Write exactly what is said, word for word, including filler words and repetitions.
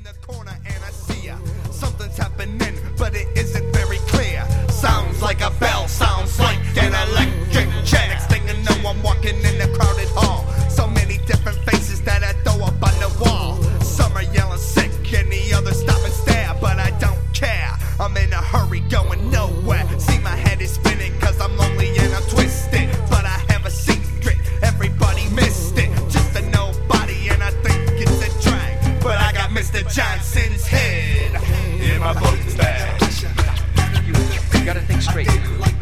the corner and I see ya. Something's happening, but it isn't very clear. Sounds like a bell, sounds like an electric chair. Next thing you know, I'm walking in a crowded hall. So many different faces that I throw up on the wall. Some are yelling sick and the others stop and stare, but I don't care. I'm in a hurry going nowhere. See, my head is spinning cause I'm lonely and I'm twisted. But I have a secret, everybody missed it. Just a nobody and I think it's a drag. But I got Mister Johnson's head in my book bag. You gotta think straight.